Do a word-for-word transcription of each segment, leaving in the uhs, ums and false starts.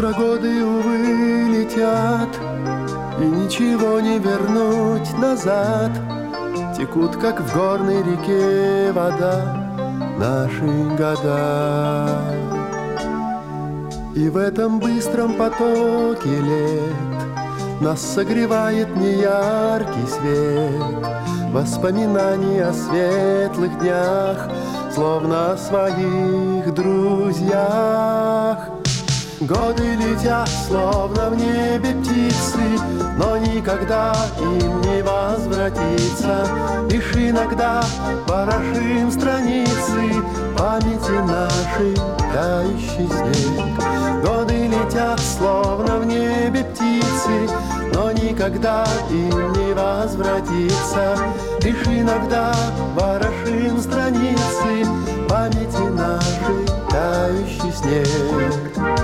быстро годы, увы, летят, и ничего не вернуть назад. Текут, как в горной реке, вода наши года. И в этом быстром потоке лет нас согревает неяркий свет воспоминаний о светлых днях, словно о своих друзьях. Годы летят, словно в небе птицы, но никогда им не возвратиться. Лишь иногда ворошим страницы памяти нашей, тающий снег. Годы летят, словно в небе птицы, но никогда им не возвратиться. Лишь иногда ворошим страницы памяти нашей, тающий снег.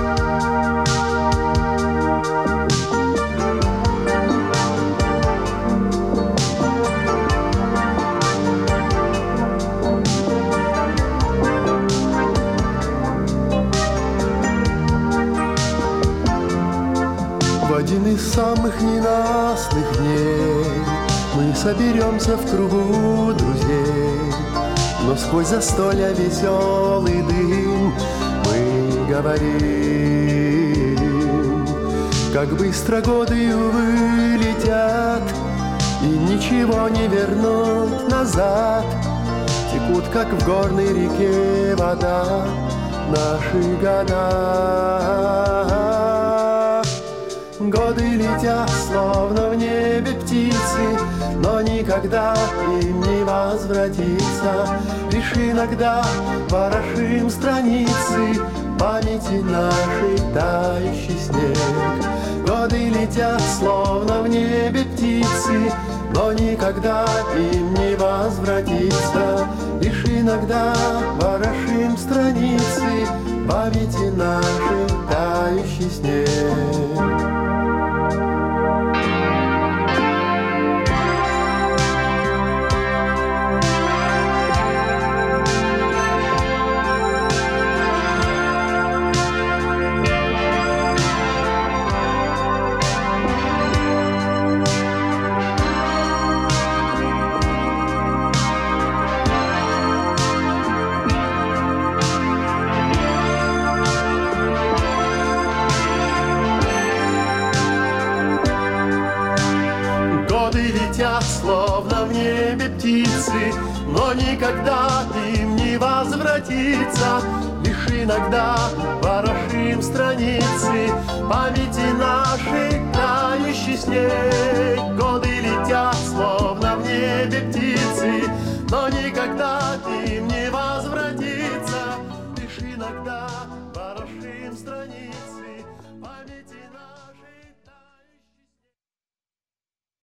В один из самых ненастных дней мы соберемся в кругу друзей, но сквозь застолья веселый дым мы говорим, как быстро годы, увы, летят, и ничего не вернуть назад. Текут, как в горной реке, вода наши года. Годы летят, словно в небе птицы, но никогда им не возвратиться. Лишь иногда ворошим страницы памяти нашей, тающий снег. Годы летят, словно в небе птицы, но никогда им не возвратиться. Лишь иногда ворошим страницы памяти нашей, тающий снег. Словно в небе птицы, но никогда им не возвратиться. Лишь иногда ворошим страницы памяти нашей, тающий снег. Годы летят, словно в небе птицы, но никогда им